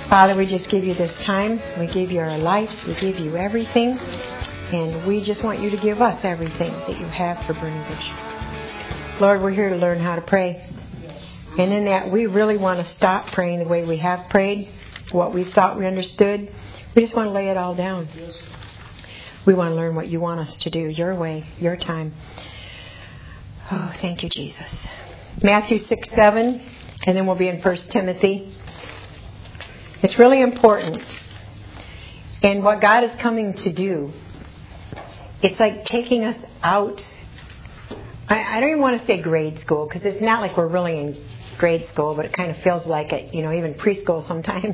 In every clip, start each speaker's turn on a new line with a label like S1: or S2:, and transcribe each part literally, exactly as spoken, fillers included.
S1: Father, we just give you this time. We give you our lives. We give you everything. And we just want you to give us everything that you have for Burning Bush. Lord, we're here to learn how to pray. And in that, we really want to stop praying the way we have prayed, what we thought we understood. We just want to lay it all down. We want to learn what you want us to do, your way, your time. Oh, thank you, Jesus. Matthew six seven, and then we'll be in First Timothy. It's really important. And what God is coming to do, it's like taking us out. I, I don't even want to say grade school, because it's not like we're really in grade school, but it kind of feels like it, you know, even preschool sometimes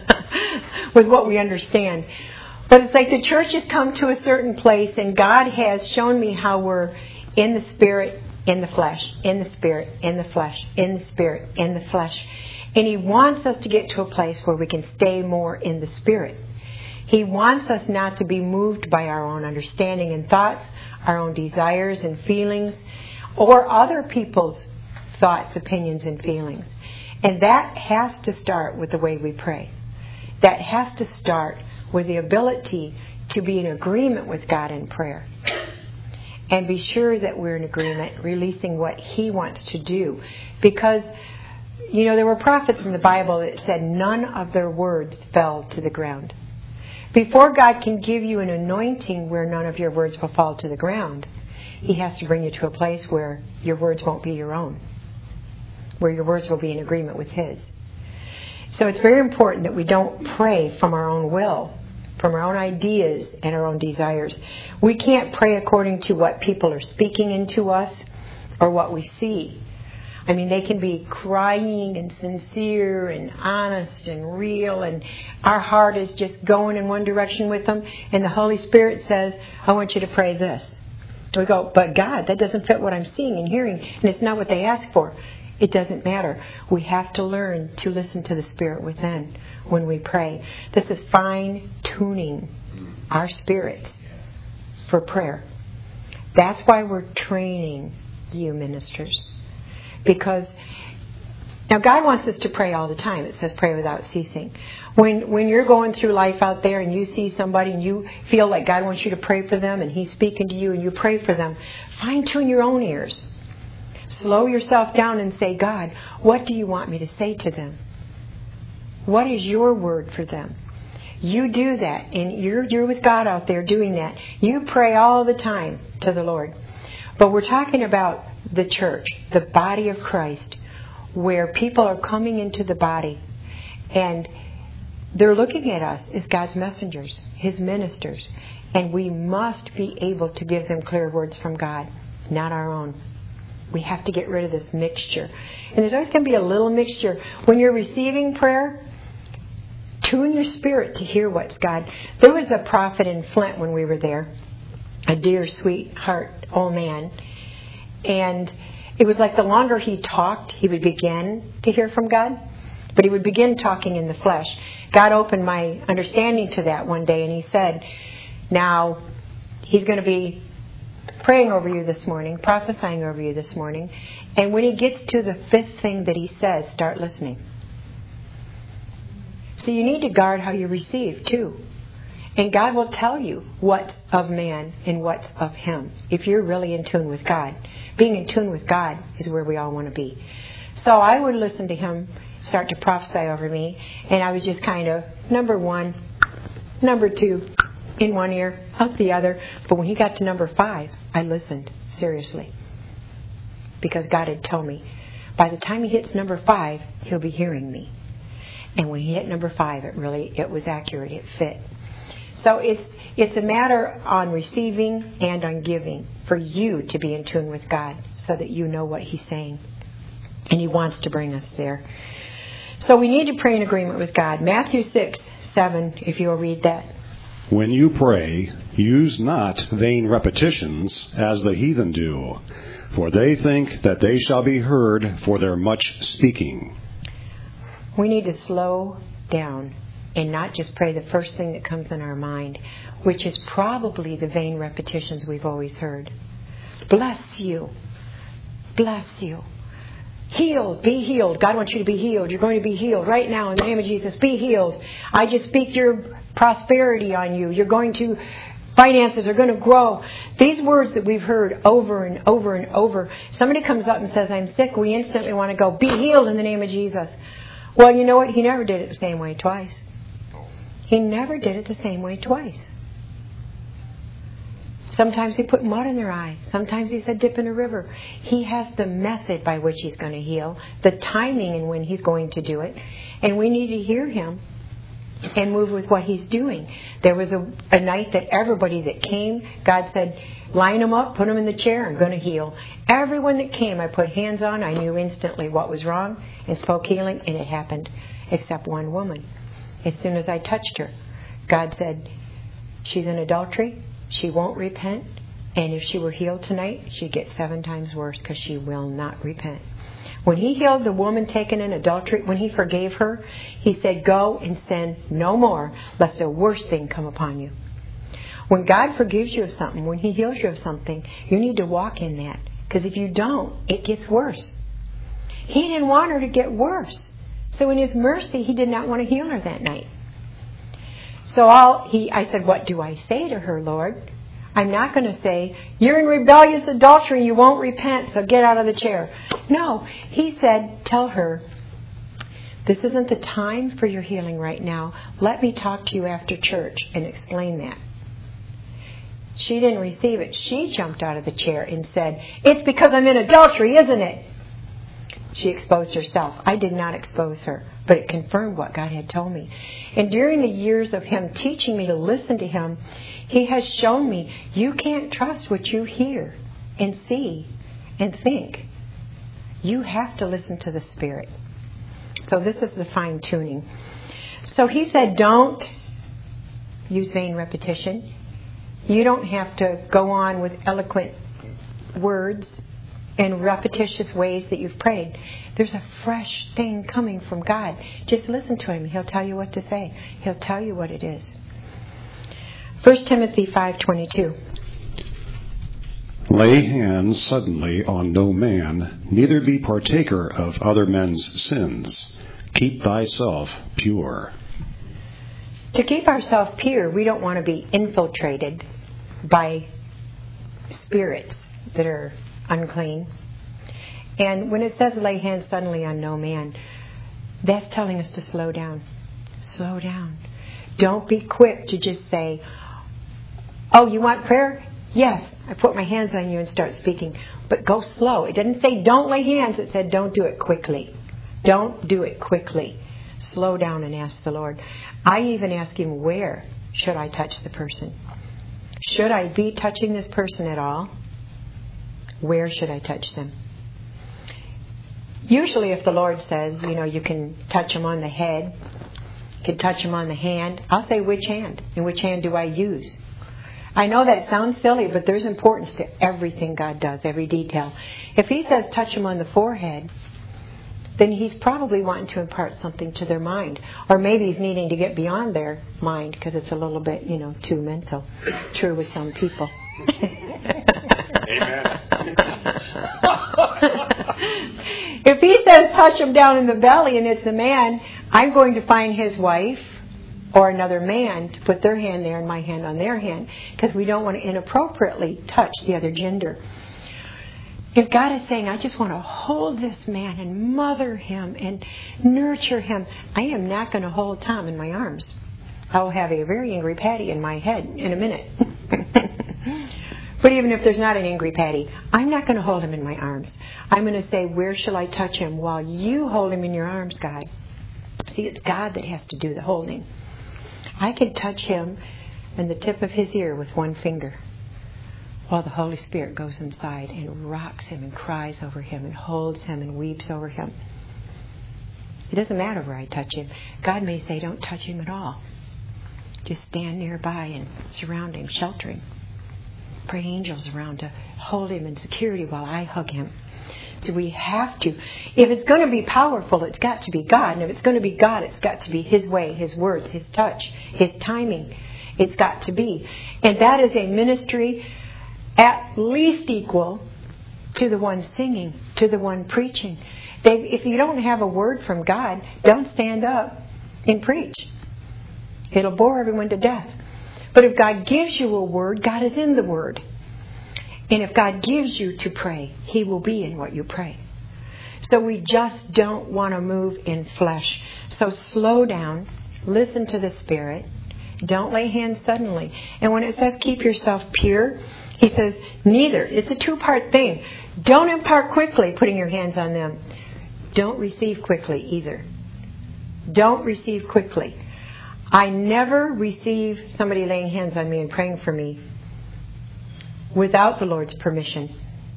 S1: with what we understand. But it's like the church has come to a certain place, and God has shown me how we're in the spirit, in the flesh, in the spirit, in the flesh, in the spirit, in the flesh. And He wants us to get to a place where we can stay more in the spirit. He wants us not to be moved by our own understanding and thoughts, our own desires and feelings, or other people's thoughts, opinions, and feelings. And that has to start with the way we pray. That has to start with the ability to be in agreement with God in prayer. And be sure that we're in agreement, releasing what He wants to do. Because, you know, there were prophets in the Bible that said none of their words fell to the ground. Before God can give you an anointing where none of your words will fall to the ground, He has to bring you to a place where your words won't be your own, where your words will be in agreement with His. So it's very important that we don't pray from our own will, from our own ideas and our own desires. We can't pray according to what people are speaking into us or what we see. I mean, they can be crying and sincere and honest and real, and our heart is just going in one direction with them, and the Holy Spirit says, I want you to pray this. We go, but God, that doesn't fit what I'm seeing and hearing, and it's not what they ask for. It doesn't matter. We have to learn to listen to the Spirit within when we pray. This is fine-tuning our spirits for prayer. That's why we're training you ministers. Because now God wants us to pray all the time. It says pray without ceasing. When when you're going through life out there and you see somebody and you feel like God wants you to pray for them and He's speaking to you and you pray for them, fine-tune your own ears. Slow yourself down and say, God, what do you want me to say to them? What is your word for them? You do that, and you're you're with God out there doing that. You pray all the time to the Lord. But we're talking about the church, the body of Christ, where people are coming into the body and they're looking at us as God's messengers, His ministers, and we must be able to give them clear words from God, not our own. We have to get rid of this mixture. And there's always going to be a little mixture. When you're receiving prayer, tune your spirit to hear what's God. There was a prophet in Flint when we were there, a dear, sweetheart old man. And it was like the longer he talked, he would begin to hear from God. But he would begin talking in the flesh. God opened my understanding to that one day, and He said, now, He's going to be praying over you this morning, prophesying over you this morning. And when He gets to the fifth thing that He says, start listening. So you need to guard how you receive, too. And God will tell you what's of man and what's of Him, if you're really in tune with God. Being in tune with God is where we all want to be. So I would listen to Him start to prophesy over me, and I was just kind of, number one, number two, in one ear, out the other. But when He got to number five, I listened seriously. Because God had told me, by the time He hits number five, He'll be hearing me. And when He hit number five, it really, it was accurate, it fit. So it's it's a matter on receiving and on giving for you to be in tune with God so that you know what He's saying. And He wants to bring us there. So we need to pray in agreement with God. Matthew six seven, if you'll read that.
S2: When you pray, use not vain repetitions as the heathen do, for they think that they shall be heard for their much speaking.
S1: We need to slow down and not just pray the first thing that comes in our mind, which is probably the vain repetitions we've always heard. Bless you. Bless you. Healed. Be healed. God wants you to be healed. You're going to be healed right now in the name of Jesus. Be healed. I just speak your prosperity on you. You're going to, finances are going to grow. These words that we've heard over and over and over. Somebody comes up and says, I'm sick. We instantly want to go, be healed in the name of Jesus. Well, you know what? He never did it the same way twice. He never did it the same way twice. Sometimes he put mud in their eye. Sometimes he said dip in a river. He has the method by which he's going to heal, the timing and when he's going to do it. And we need to hear him and move with what he's doing. There was a, a night that everybody that came, God said, line them up, put them in the chair, I'm going to heal. Everyone that came, I put hands on, I knew instantly what was wrong and spoke healing, and it happened, except one woman. As soon as I touched her, God said, she's in adultery. She won't repent, and if she were healed tonight, she'd get seven times worse because she will not repent. When he healed the woman taken in adultery, when he forgave her, he said, go and sin no more, lest a worse thing come upon you. When God forgives you of something, when he heals you of something, you need to walk in that, because if you don't, it gets worse. He didn't want her to get worse, so in his mercy, he did not want to heal her that night. So I'll, he, I said, what do I say to her, Lord? I'm not going to say, you're in rebellious adultery, you won't repent, so get out of the chair. No, he said, tell her, this isn't the time for your healing right now. Let me talk to you after church and explain that. She didn't receive it. She jumped out of the chair and said, it's because I'm in adultery, isn't it? She exposed herself. I did not expose her, but it confirmed what God had told me. And during the years of him teaching me to listen to him, he has shown me you can't trust what you hear and see and think. You have to listen to the Spirit. So this is the fine tuning. So he said, don't use vain repetition. You don't have to go on with eloquent words and repetitious ways that you've prayed. There's a fresh thing coming from God. Just listen to him. He'll tell you what to say. He'll tell you what it is. First Timothy five twenty-two.
S2: Lay hands suddenly on no man, neither be partaker of other men's sins. Keep thyself pure.
S1: To keep ourselves pure, we don't want to be infiltrated by spirits that are unclean. And when it says lay hands suddenly on no man, that's telling us to slow down. Slow down. Don't be quick to just say, oh, you want prayer? Yes, I put my hands on you and start speaking. But go slow. It didn't say don't lay hands. It said don't do it quickly. Don't do it quickly. Slow down and ask the Lord. I even ask him, where should I touch the person? Should I be touching this person at all? Where should I touch them? Usually if the Lord says, you know, you can touch them on the head, you can touch them on the hand, I'll say which hand and which hand do I use? I know that sounds silly, but there's importance to everything God does, every detail. If he says touch them on the forehead, then he's probably wanting to impart something to their mind. Or maybe he's needing to get beyond their mind because it's a little bit, you know, too mental. True with some people.
S2: Amen.
S1: If he says touch him down in the belly and it's a man, I'm going to find his wife or another man to put their hand there and my hand on their hand, because we don't want to inappropriately touch the other gender. If God is saying, I just want to hold this man and mother him and nurture him, I am not going to hold Tom in my arms. I will have a very angry Patty in my head in a minute. But even if there's not an angry Patty, I'm not going to hold him in my arms. I'm going to say, where shall I touch him while you hold him in your arms, God? See, it's God that has to do the holding. I can touch him in the tip of his ear with one finger, while the Holy Spirit goes inside and rocks him and cries over him and holds him and weeps over him. It doesn't matter where I touch him. God may say, don't touch him at all. Just stand nearby and surround him, shelter him. Pray angels around to hold him in security while I hug him. So we have to. If it's going to be powerful, it's got to be God. And if it's going to be God, it's got to be his way, his words, his touch, his timing. It's got to be. And that is a ministry at least equal to the one singing, to the one preaching. They, if you don't have a word from God, don't stand up and preach. It'll bore everyone to death. But if God gives you a word, God is in the word. And if God gives you to pray, He will be in what you pray. So we just don't want to move in flesh. So slow down. Listen to the Spirit. Don't lay hands suddenly. And when it says keep yourself pure, He says neither. It's a two-part thing. Don't impart quickly, putting your hands on them. Don't receive quickly either. Don't receive quickly. I never receive somebody laying hands on me and praying for me without the Lord's permission.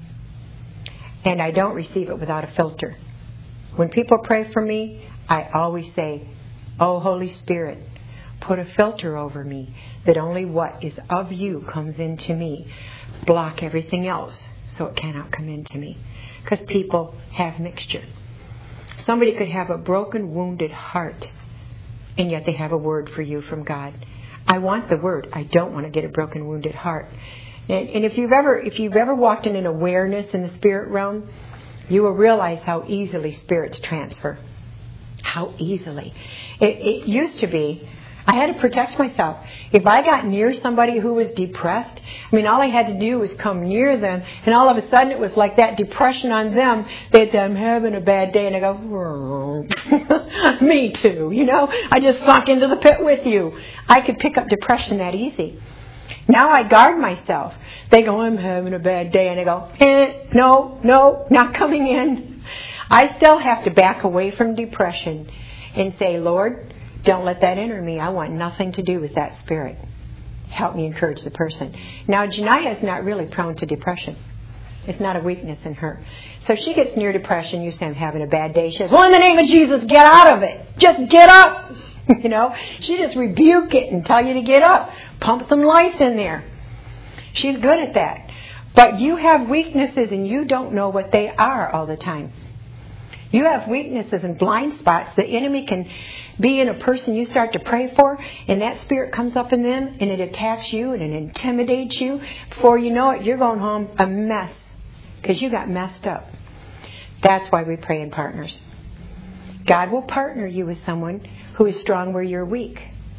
S1: And I don't receive it without a filter. When people pray for me, I always say, "Oh, Holy Spirit, put a filter over me that only what is of you comes into me. Block everything else so it cannot come into me." Because people have mixture. Somebody could have a broken, wounded heart, and yet they have a word for you from God. I want the word. I don't want to get a broken, wounded heart. And, and if you've ever if you've ever walked in an awareness in the spirit realm, you will realize how easily spirits transfer. How easily. It, it used to be, I had to protect myself. If I got near somebody who was depressed, I mean, all I had to do was come near them, and all of a sudden it was like that depression on them. They'd say, "I'm having a bad day," and I go, "Me too," you know? I just sunk into the pit with you. I could pick up depression that easy. Now I guard myself. They go, "I'm having a bad day," and I go, eh, no, no, not coming in. I still have to back away from depression and say, "Lord, don't let that enter me. I want nothing to do with that spirit. Help me encourage the person." Now, Janiyah is not really prone to depression. It's not a weakness in her. So she gets near depression. You say, "I'm having a bad day." She says, "Well, in the name of Jesus, get out of it. Just get up." You know, she just rebuke it and tell you to get up. Pump some life in there. She's good at that. But you have weaknesses and you don't know what they are all the time. You have weaknesses and blind spots. The enemy can be in a person you start to pray for, and that spirit comes up in them, and it attacks you, and it intimidates you. Before you know it, you're going home a mess, because you got messed up. That's why we pray in partners. God will partner you with someone who is strong where you're weak.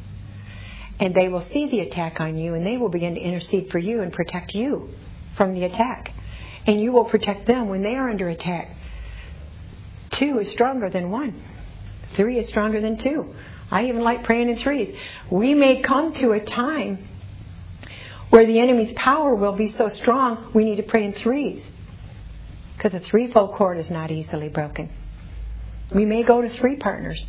S1: And they will see the attack on you, and they will begin to intercede for you and protect you from the attack. And you will protect them when they are under attack. Two is stronger than one. Three is stronger than two. I even like praying in threes. We may come to a time where the enemy's power will be so strong, we need to pray in threes. Because a threefold cord is not easily broken. We may go to three partners.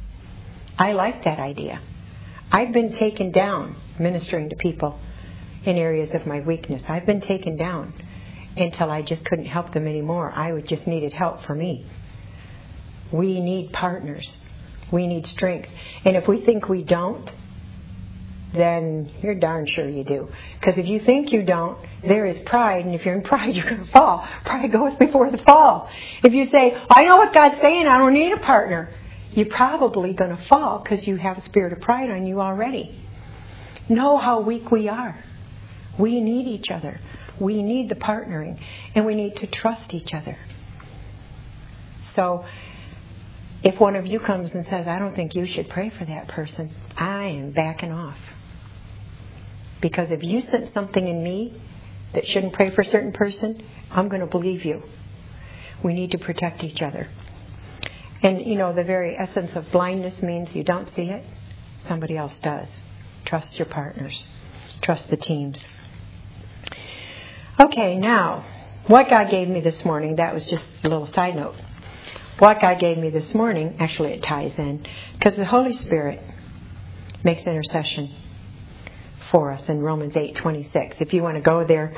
S1: I like that idea. I've been taken down ministering to people in areas of my weakness. I've been taken down until I just couldn't help them anymore. I would just needed help for me. We need partners. We need strength. And if we think we don't, then you're darn sure you do. Because if you think you don't, there is pride. And if you're in pride, you're going to fall. Pride goes before the fall. If you say, "I know what God's saying, I don't need a partner," you're probably going to fall because you have a spirit of pride on you already. Know how weak we are. We need each other. We need the partnering. And we need to trust each other. So if one of you comes and says, "I don't think you should pray for that person," I am backing off. Because if you sense something in me that shouldn't pray for a certain person, I'm going to believe you. We need to protect each other. And, you know, the very essence of blindness means you don't see it. Somebody else does. Trust your partners. Trust the teams. Okay, now, what God gave me this morning, that was just a little side note. What God gave me this morning, actually it ties in, because the Holy Spirit makes intercession for us in Romans eight twenty-six. If you want to go there.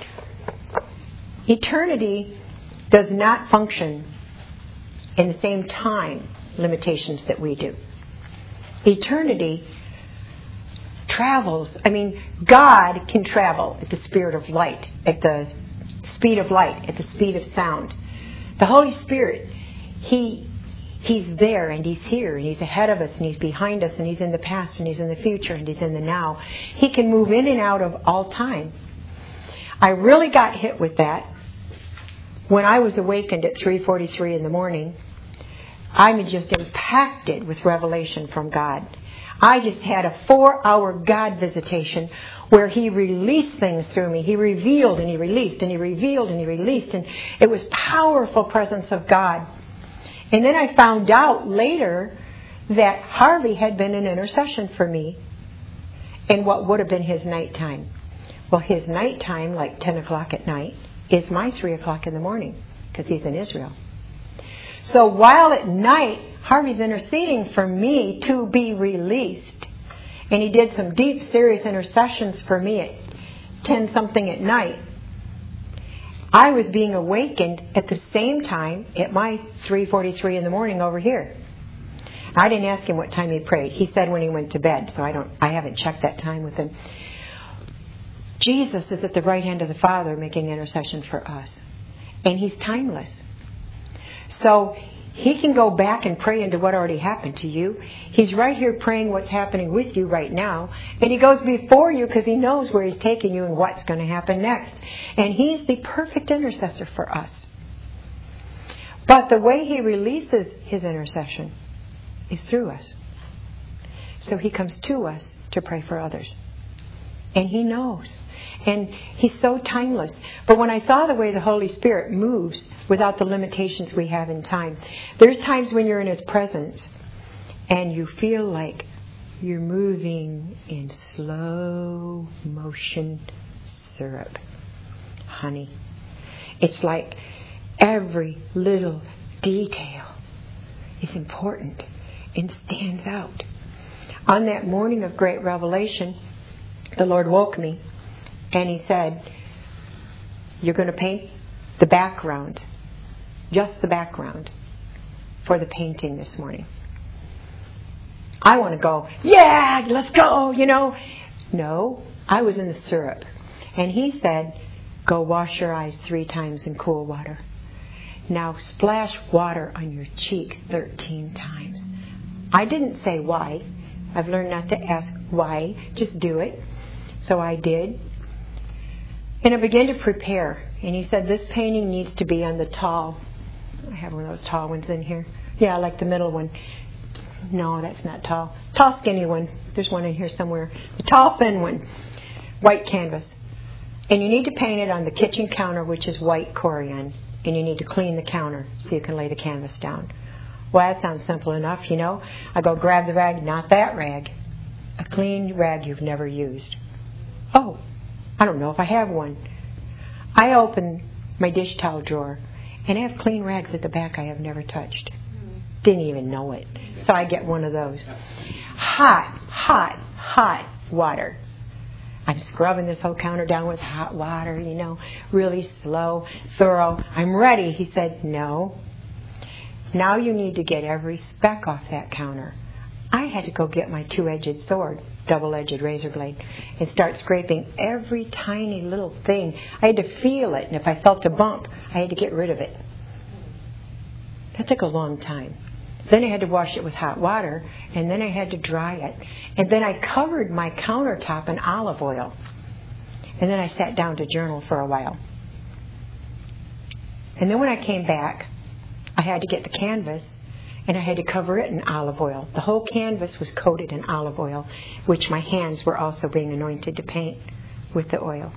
S1: Eternity does not function in the same time limitations that we do. Eternity travels. I mean, God can travel at the speed of light, at the speed of light, at the speed of sound. The Holy Spirit, He He's there and He's here and He's ahead of us and He's behind us and He's in the past and He's in the future and He's in the now. He can move in and out of all time. I really got hit with that when I was awakened at three forty-three in the morning, I'm just impacted with revelation from God. I just had a four-hour God visitation where He released things through me. He revealed and He released and He revealed and He released. And it was powerful presence of God. And then I found out later that Harvey had been in intercession for me in what would have been his nighttime. Well, his nighttime, like ten o'clock at night, is my three o'clock in the morning because he's in Israel. So while at night, Harvey's interceding for me to be released. And he did some deep, serious intercessions for me at ten something at night. I was being awakened at the same time at my three forty-three in the morning over here. I didn't ask him what time he prayed. He said when he went to bed, so I don't I haven't checked that time with him. Jesus is at the right hand of the Father making intercession for us. And He's timeless. So He can go back and pray into what already happened to you. He's right here praying what's happening with you right now. And He goes before you because He knows where He's taking you and what's going to happen next. And He's the perfect intercessor for us. But the way He releases His intercession is through us. So He comes to us to pray for others. And He knows. And He's so timeless. But when I saw the way the Holy Spirit moves without the limitations we have in time, there's times when you're in His presence and you feel like you're moving in slow motion syrup. Honey. It's like every little detail is important and stands out. On that morning of great revelation, the Lord woke me and He said, you're going to paint the background, just the background, for the painting this morning. I want to go, yeah, let's go, you know. No, I was in the syrup. And He said, go wash your eyes three times in cool water. Now splash water on your cheeks thirteen times. I didn't say why. I've learned not to ask why. Just do it. So I did. And I began to prepare. And He said, this painting needs to be on the tall. I have one of those tall ones in here. Yeah, I like the middle one. No, that's not tall. Tall, skinny one. There's one in here somewhere. The tall, thin one. White canvas. And you need to paint it on the kitchen counter, which is white corian. And you need to clean the counter so you can lay the canvas down. Well, that sounds simple enough, you know. I go grab the rag. Not that rag. A clean rag you've never used. Oh, I don't know if I have one. I open my dish towel drawer and I have clean rags at the back I have never touched. Didn't even know it. So I get one of those. Hot, hot, hot water. I'm scrubbing this whole counter down with hot water, you know, really slow, thorough. I'm ready. He said, no. Now you need to get every speck off that counter. I had to go get my two-edged sword, double-edged razor blade, and start scraping every tiny little thing. I had to feel it, and if I felt a bump, I had to get rid of it. That took a long time. Then I had to wash it with hot water, and then I had to dry it. And then I covered my countertop in olive oil. And then I sat down to journal for a while. And then when I came back, I had to get the canvas, and I had to cover it in olive oil. The whole canvas was coated in olive oil, which my hands were also being anointed to paint with the oil.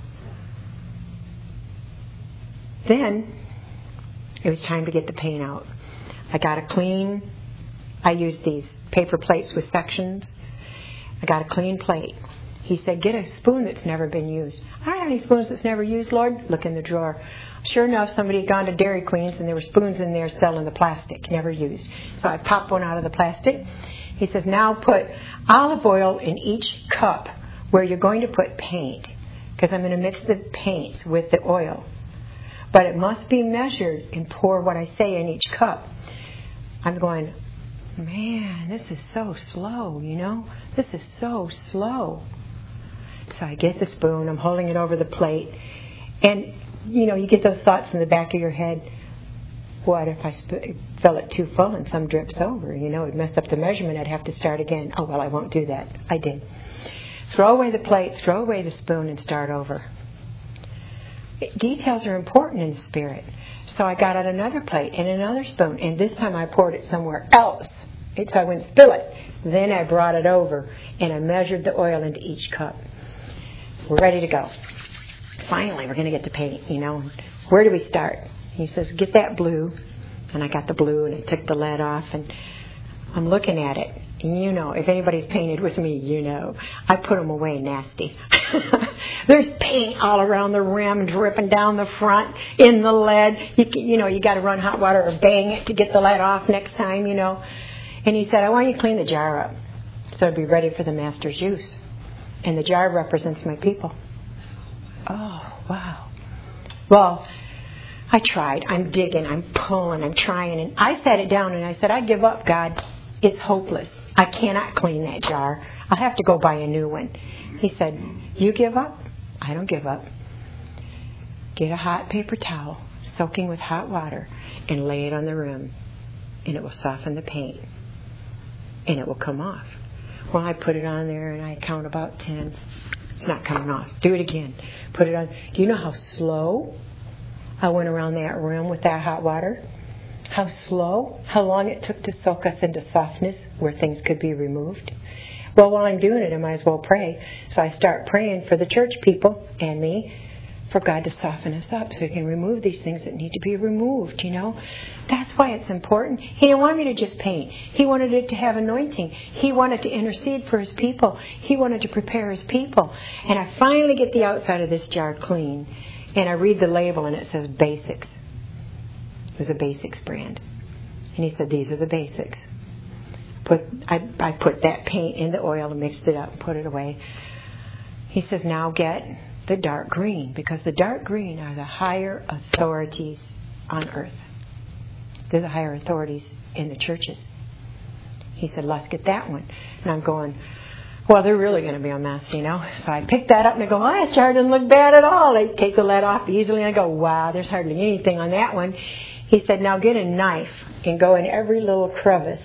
S1: Then it was time to get the paint out. I got a clean, I used these paper plates with sections. I got a clean plate. He said, get a spoon that's never been used. I don't have any spoons that's never used, Lord. Look in the drawer. Sure enough, somebody had gone to Dairy Queen's and there were spoons in there selling the plastic, never used. So I popped one out of the plastic. He says, now put olive oil in each cup where you're going to put paint, because I'm going to mix the paints with the oil. But it must be measured and pour what I say in each cup. I'm going, man, this is so slow, you know? This is so slow. So I get the spoon, I'm holding it over the plate, and, you know, you get those thoughts in the back of your head. What if I sp- fill it too full and some drips over? You know, it'd mess up the measurement. I'd have to start again. Oh, well, I won't do that. I did. Throw away the plate, throw away the spoon, and start over. details are important in the Spirit. So I got out another plate and another spoon, and this time I poured it somewhere else, so I wouldn't spill it. Then I brought it over, and I measured the oil into each cup. We're ready to go. Finally, we're going to get the paint, you know. Where do we start? He says, get that blue. And I got the blue, and I took the lead off, and I'm looking at it. And you know, if anybody's painted with me, you know, I put them away nasty. There's paint all around the rim, dripping down the front, in the lead. You, you know, you got to run hot water or bang it to get the lead off next time, you know. And he said, I want you to clean the jar up so it'll be ready for the Master's use. And the jar represents my people. Oh, wow. Well, I tried. I'm digging. I'm pulling. I'm trying. And I sat it down and I said, I give up, God. It's hopeless. I cannot clean that jar. I'll have to go buy a new one. He said, you give up? I don't give up. Get a hot paper towel, soaking with hot water, and lay it on the rim. And it will soften the paint. And it will come off. Well, I put it on there and I count about ten. It's not coming off. Do it again. Put it on. Do you know how slow I went around that rim with that hot water? How slow, how long it took to soak us into softness where things could be removed. Well, while I'm doing it, I might as well pray. So I start praying for the church people and me for God to soften us up so He can remove these things that need to be removed, you know. That's why it's important. He didn't want me to just paint. He wanted it to have anointing. He wanted to intercede for His people. He wanted to prepare His people. And I finally get the outside of this jar clean. And I read the label and it says Basics. It was a Basics brand. And he said, these are the basics. Put I, I put that paint in the oil and mixed it up and put it away. He says, now get the dark green, because the dark green are the higher authorities on earth. They're the higher authorities in the churches. He said, let's get that one. And I'm going, well, they're really going to be a mess, you know. So I pick that up and I go, oh, that jar doesn't look bad at all. I take the lead off easily and I go, wow, there's hardly anything on that one. He said, now get a knife and go in every little crevice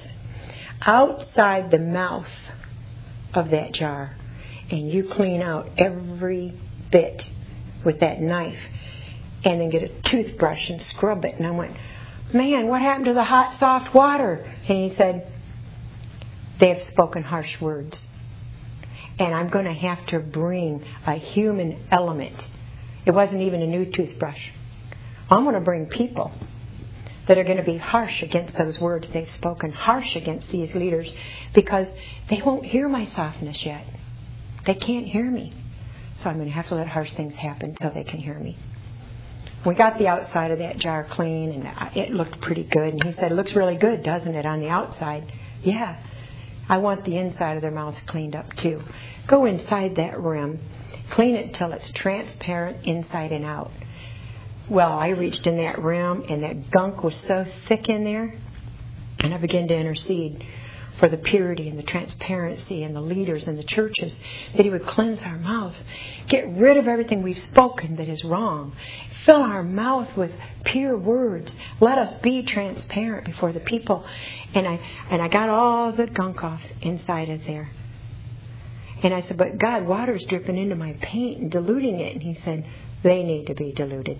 S1: outside the mouth of that jar. And you clean out every bit with that knife. And then get a toothbrush and scrub it. And I went, man, what happened to the hot, soft water? And he said, they have spoken harsh words. And I'm going to have to bring a human element. It wasn't even a new toothbrush. I'm going to bring people that are going to be harsh against those words they've spoken, harsh against these leaders, because they won't hear my softness yet. They can't hear me. So I'm going to have to let harsh things happen until they can hear me. We got the outside of that jar clean, and it looked pretty good. And he said, it looks really good, doesn't it, on the outside? Yeah. I want the inside of their mouths cleaned up too. Go inside that rim. Clean it till it's transparent inside and out. Well, I reached in that rim and that gunk was so thick in there. And I began to intercede for the purity and the transparency and the leaders and the churches, that He would cleanse our mouths. Get rid of everything we've spoken that is wrong. Fill our mouth with pure words. Let us be transparent before the people. And I and I got all the gunk off inside of there. And I said, but God, water's dripping into my paint and diluting it. And He said, they need to be diluted.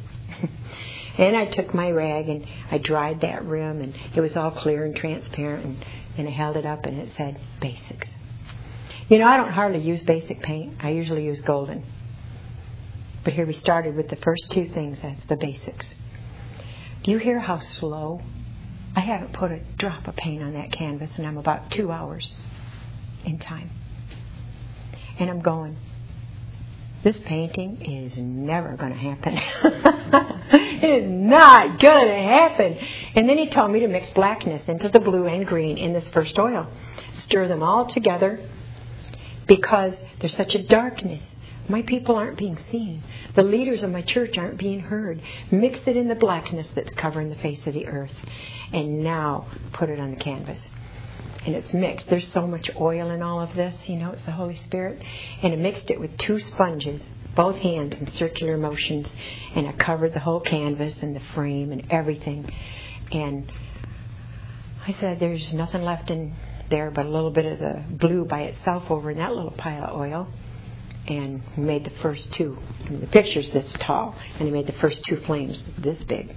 S1: And I took my rag and I dried that rim, and it was all clear and transparent, and, and I held it up and it said Basics. You know, I don't hardly use basic paint. I usually use golden. But here we started with the first two things. That's the basics. Do you hear how slow? I haven't put a drop of paint on that canvas, and I'm about two hours in time. And I'm going, this painting is never going to happen. It is not going to happen. And then he told me to mix blackness into the blue and green in this first oil. Stir them all together, because there's such a darkness. My people aren't being seen. The leaders of my church aren't being heard. Mix it in the blackness that's covering the face of the earth. And now put it on the canvas. And it's mixed. There's so much oil in all of this. You know, it's the Holy Spirit. And I mixed it with two sponges, both hands in circular motions. And I covered the whole canvas and the frame and everything. And I said, there's nothing left in there but a little bit of the blue by itself over in that little pile of oil. And he made the first two. I mean, the picture's this tall. And he made the first two flames this big.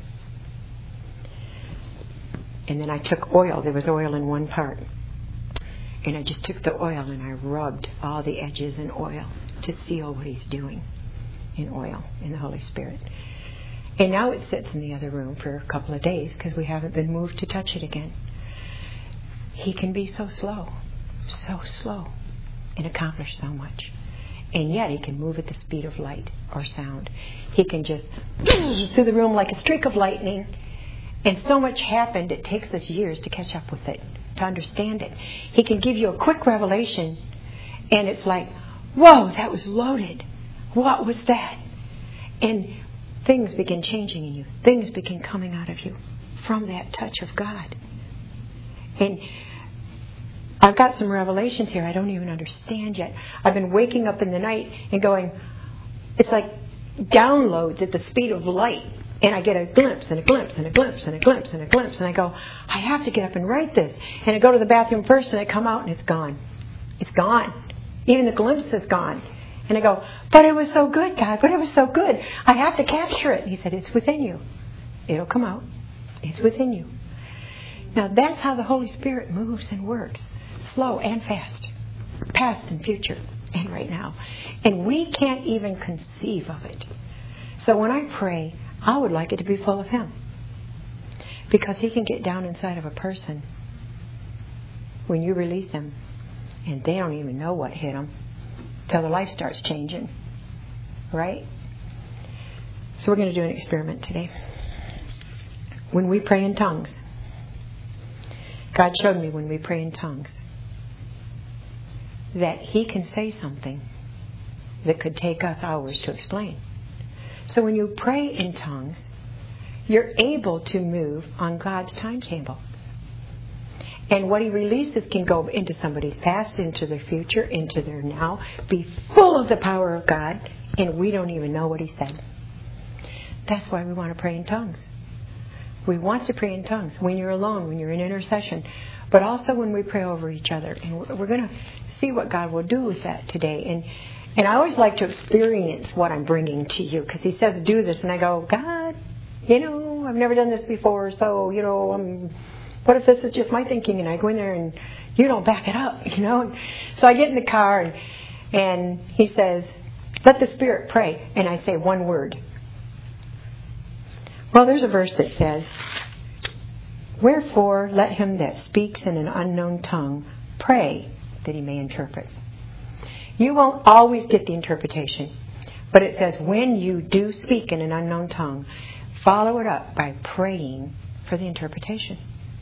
S1: And then I took oil. There was oil in one part. And I just took the oil and I rubbed all the edges in oil to seal what he's doing in oil, in the Holy Spirit. And now it sits in the other room for a couple of days because we haven't been moved to touch it again. He can be so slow, so slow, and accomplish so much. And yet he can move at the speed of light or sound. He can just through the room like a streak of lightning. And so much happened, it takes us years to catch up with it, to understand it. He can give you a quick revelation, and it's like, whoa, that was loaded. What was that? And things begin changing in you. Things begin coming out of you from that touch of God. And I've got some revelations here I don't even understand yet. I've been waking up in the night and going, it's like downloads at the speed of light. And I get a glimpse and a glimpse and a glimpse and a glimpse and a glimpse. And I go, I have to get up and write this. And I go to the bathroom first and I come out and it's gone. It's gone. Even the glimpse is gone. And I go, but it was so good, God. But it was so good. I have to capture it. And he said, it's within you. It'll come out. It's within you. Now that's how the Holy Spirit moves and works. Slow and fast. Past and future. And right now. And we can't even conceive of it. So when I pray, I would like it to be full of Him. Because He can get down inside of a person when you release Him. And they don't even know what hit them till their life starts changing. Right? So we're going to do an experiment today. When we pray in tongues, God showed me when we pray in tongues that He can say something that could take us hours to explain. So when you pray in tongues, you're able to move on God's timetable. And what He releases can go into somebody's past, into their future, into their now, be full of the power of God, and we don't even know what He said. That's why we want to pray in tongues. We want to pray in tongues when you're alone, when you're in intercession, but also when we pray over each other. And we're going to see what God will do with that today. And And I always like to experience what I'm bringing to you, because He says, do this. And I go, God, you know, I've never done this before, so, you know, um, what if this is just my thinking? And I go in there and you don't back it up, you know. So I get in the car and, and He says, let the Spirit pray. And I say one word. Well, there's a verse that says, wherefore let him that speaks in an unknown tongue pray that he may interpret. You won't always get the interpretation. But it says, when you do speak in an unknown tongue, follow it up by praying for the interpretation.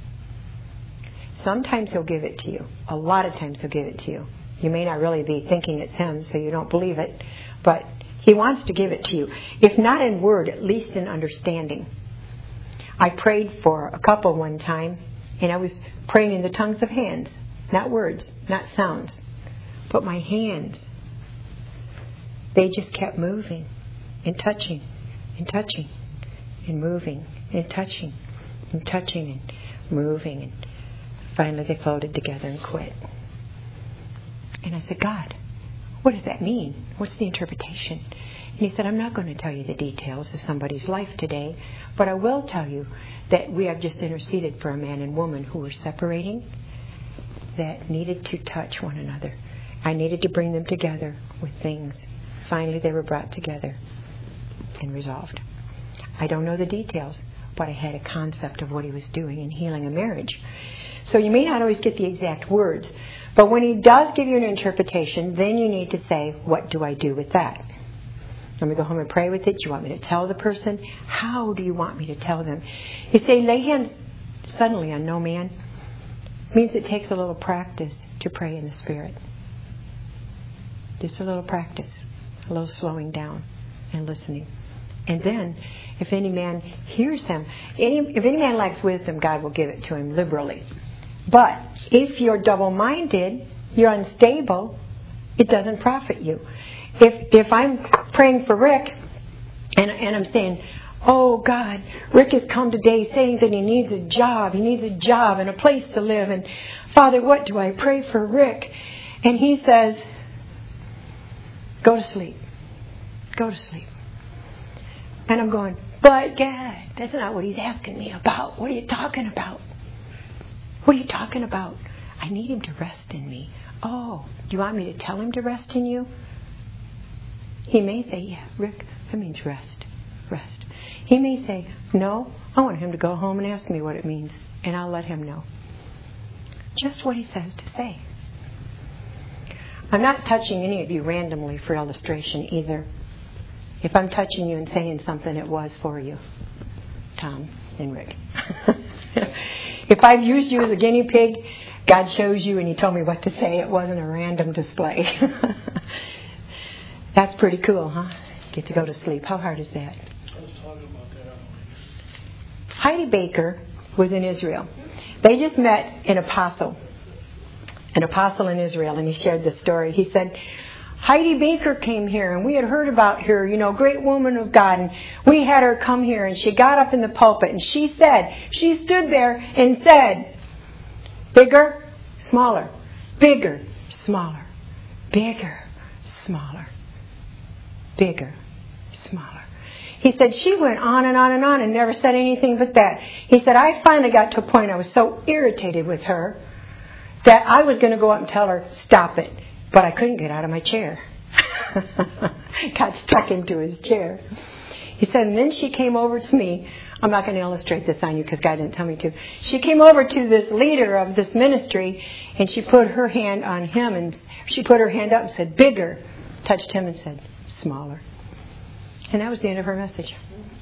S1: Sometimes He'll give it to you. A lot of times He'll give it to you. You may not really be thinking it's Him, so you don't believe it. But He wants to give it to you. If not in word, at least in understanding. I prayed for a couple one time, and I was praying in the tongues of hands. Not words, not sounds. But my hands, they just kept moving and touching and touching and moving and touching and touching and moving. And finally they floated together and quit. And I said, God, what does that mean? What's the interpretation? And He said, I'm not going to tell you the details of somebody's life today, but I will tell you that we have just interceded for a man and woman who were separating that needed to touch one another. I needed to bring them together with things. Finally, they were brought together and resolved. I don't know the details, but I had a concept of what He was doing in healing a marriage. So you may not always get the exact words, but when He does give you an interpretation, then you need to say, what do I do with that? Let me go home and pray with it. Do you want me to tell the person? How do you want me to tell them? You say, lay hands suddenly on no man. It means it takes a little practice to pray in the Spirit. Just a little practice, a little slowing down and listening. And then, if any man hears Him, any, if any man lacks wisdom, God will give it to him liberally. But if you're double-minded, you're unstable, it doesn't profit you. If if I'm praying for Rick, and, and I'm saying, oh God, Rick has come today saying that he needs a job, he needs a job and a place to live, and Father, what do I pray for Rick? And he says, Go to sleep. Go to sleep. And I'm going, but God, that's not what he's asking me about. What are you talking about? What are you talking about? I need him to rest in me. Oh, do you want me to tell him to rest in you? He may say, yeah, Rick, that means rest. Rest. He may say, no, I want him to go home and ask me what it means. And I'll let him know. Just what he says to say. I'm not touching any of you randomly for illustration either. If I'm touching you and saying something, it was for you, Tom and Rick. If I've used you as a guinea pig, God chose you and he told me what to say. It wasn't a random display. That's pretty cool, huh? Get to go to sleep. How hard is that?
S3: I was talking about that.
S1: Heidi Baker was in Israel. They just met an apostle. An apostle in Israel, and he shared this story. He said, Heidi Baker came here, and we had heard about her, you know, great woman of God, and we had her come here, and she got up in the pulpit, and she said, she stood there and said, bigger, smaller, bigger, smaller, bigger, smaller, bigger, smaller. He said, she went on and on and on and never said anything but that. He said, I finally got to a point I was so irritated with her that I was going to go up and tell her, stop it. But I couldn't get out of my chair. Got stuck into his chair. He said, and then she came over to me. I'm not going to illustrate this on you because God didn't tell me to. She came over to this leader of this ministry, and she put her hand on him, and she put her hand up and said, bigger. Touched him and said, smaller. And that was the end of her message.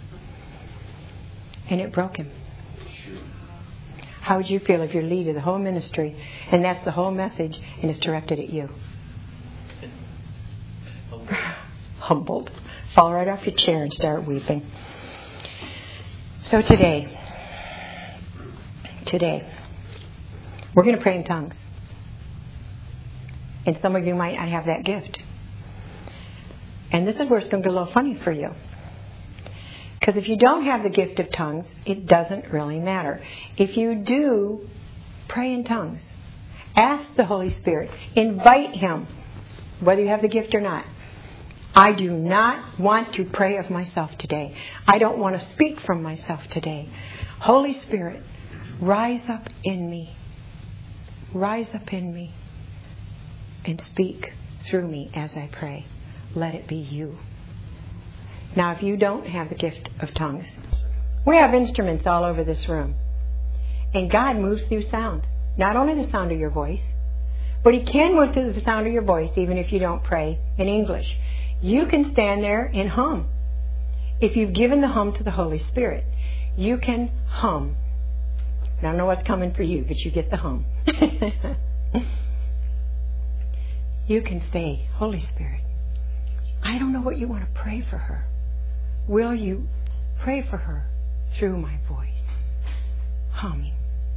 S1: And it broke him. How would you feel if you're lead of the whole ministry, and that's the whole message, and it's directed at you? Humbled. Fall right off your chair and start weeping. So today, today, we're going to pray in tongues. And some of you might not have that gift. And this is where it's going to get a little funny for you. Because if you don't have the gift of tongues, it doesn't really matter. If you do, pray in tongues. Ask the Holy Spirit. Invite Him, whether you have the gift or not. I do not want to pray of myself today. I don't want to speak from myself today. Holy Spirit, rise up in me. Rise up in me and speak through me as I pray. Let it be you. Now, if you don't have the gift of tongues, we have instruments all over this room. And God moves through sound. Not only the sound of your voice, but He can move through the sound of your voice even if you don't pray in English. You can stand there and hum. If you've given the hum to the Holy Spirit, you can hum. I don't know what's coming for you, but you get the hum. You can say, Holy Spirit, I don't know what you want to pray for her. Will you pray for her through my voice? Humming.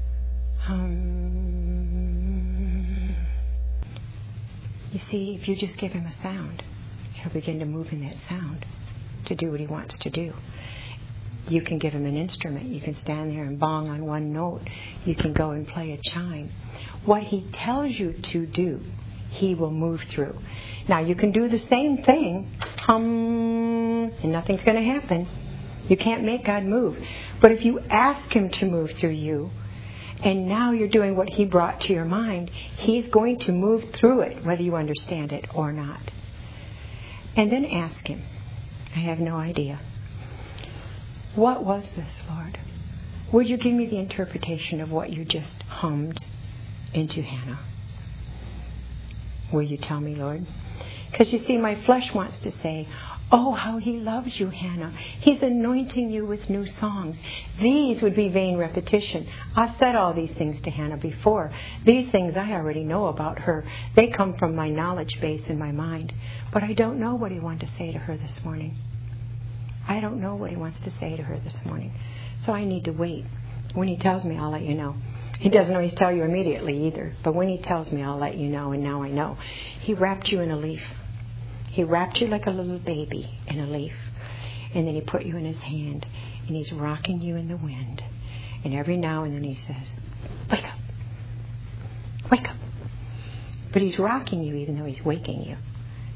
S1: Hum. You see, if you just give Him a sound, He'll begin to move in that sound to do what He wants to do. You can give Him an instrument. You can stand there and bong on one note. You can go and play a chime. What He tells you to do, He will move through. Now, you can do the same thing, hum, and nothing's going to happen. You can't make God move. But if you ask Him to move through you, and now you're doing what He brought to your mind, He's going to move through it, whether you understand it or not. And then ask Him, I have no idea. What was this, Lord? Would you give me the interpretation of what you just hummed into Hannah? Will you tell me, Lord? Because you see, my flesh wants to say, oh, how He loves you, Hannah. He's anointing you with new songs. These would be vain repetition. I've said all these things to Hannah before. These things I already know about her. They come from my knowledge base in my mind. But I don't know what He wanted to say to her this morning. I don't know what He wants to say to her this morning. So I need to wait. When He tells me, I'll let you know. He doesn't always tell you immediately either. But when He tells me, I'll let you know, and now I know. He wrapped you in a leaf. He wrapped you like a little baby in a leaf. And then He put you in His hand. And He's rocking you in the wind. And every now and then He says, wake up. Wake up. But He's rocking you even though He's waking you.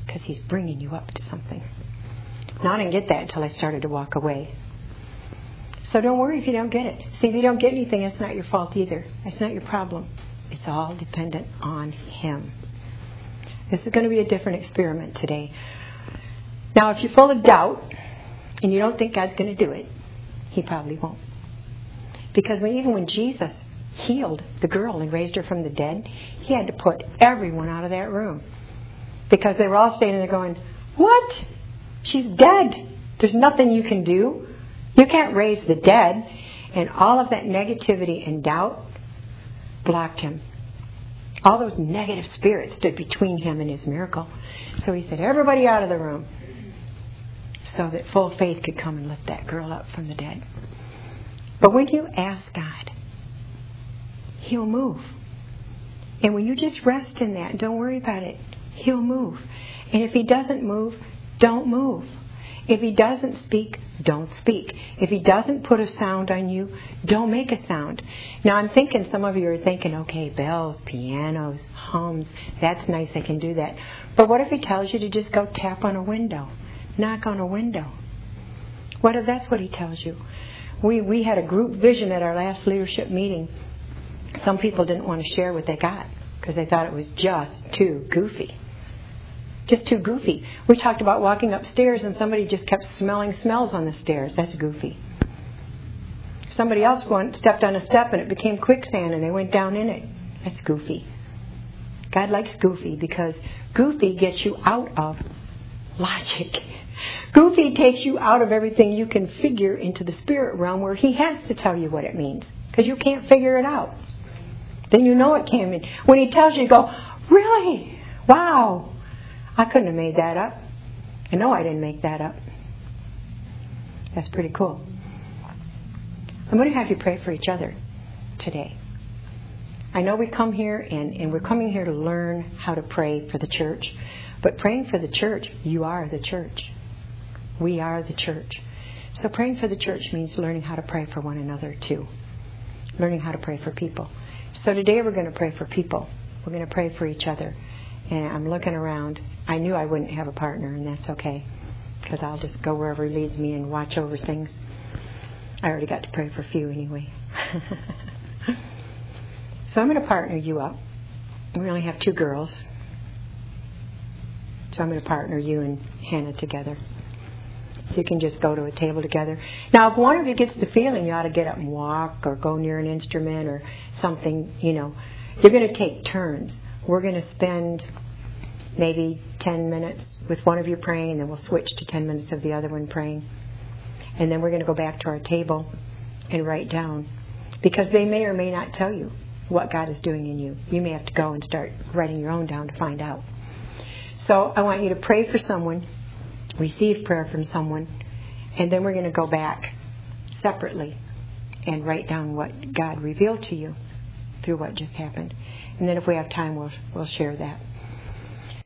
S1: because He's bringing you up to something. Now, I didn't get that until I started to walk away. So don't worry if you don't get it. See, if you don't get anything, it's not your fault either. It's not your problem. It's all dependent on Him. This is going to be a different experiment today. Now, if you're full of doubt and you don't think God's going to do it, He probably won't. Because when, even when Jesus healed the girl and raised her from the dead, He had to put everyone out of that room. Because they were all standing there going, what? She's dead. There's nothing you can do. You can't raise the dead. And all of that negativity and doubt blocked Him. All those negative spirits stood between Him and His miracle. So He said, everybody out of the room. So that full faith could come and lift that girl up from the dead. But when you ask God, He'll move. And when you just rest in that, don't worry about it, He'll move. And if He doesn't move, don't move. If He doesn't speak, don't speak. If He doesn't put a sound on you, don't make a sound. Now I'm thinking, some of you are thinking, okay, bells, pianos, hums, that's nice, I can do that. But what if He tells you to just go tap on a window, knock on a window? What if that's what He tells you? We we had a group vision at our last leadership meeting. Some people didn't want to share what they got because they thought it was just too goofy. Just too goofy. We talked about walking upstairs and somebody just kept smelling smells on the stairs. That's goofy. Somebody else went, stepped on a step and it became quicksand and they went down in it. That's goofy. God likes goofy because goofy gets you out of logic. Goofy takes you out of everything you can figure into the spirit realm where He has to tell you what it means because you can't figure it out. Then you know it can't mean. When He tells you, you go, really? Wow. I couldn't have made that up. I know I didn't make that up. That's pretty cool. I'm going to have you pray for each other today. I know we come here and, and we're coming here to learn how to pray for the church. But praying for the church, you are the church. We are the church. So praying for the church means learning how to pray for one another too. Learning how to pray for people. So today we're going to pray for people. We're going to pray for each other. And I'm looking around. I knew I wouldn't have a partner, and that's okay. Because I'll just go wherever He leads me and watch over things. I already got to pray for a few anyway. So I'm going to partner you up. We only have two girls. So I'm going to partner you and Hannah together. So you can just go to a table together. Now, if one of you gets the feeling you ought to get up and walk or go near an instrument or something, you know, you're going to take turns. We're going to spend maybe ten minutes with one of you praying, and then we'll switch to ten minutes of the other one praying. And then we're going to go back to our table and write down. Because they may or may not tell you what God is doing in you. You may have to go and start writing your own down to find out. So I want you to pray for someone, receive prayer from someone, and then we're going to go back separately and write down what God revealed to you through what just happened. And then if we have time, we'll we'll share that.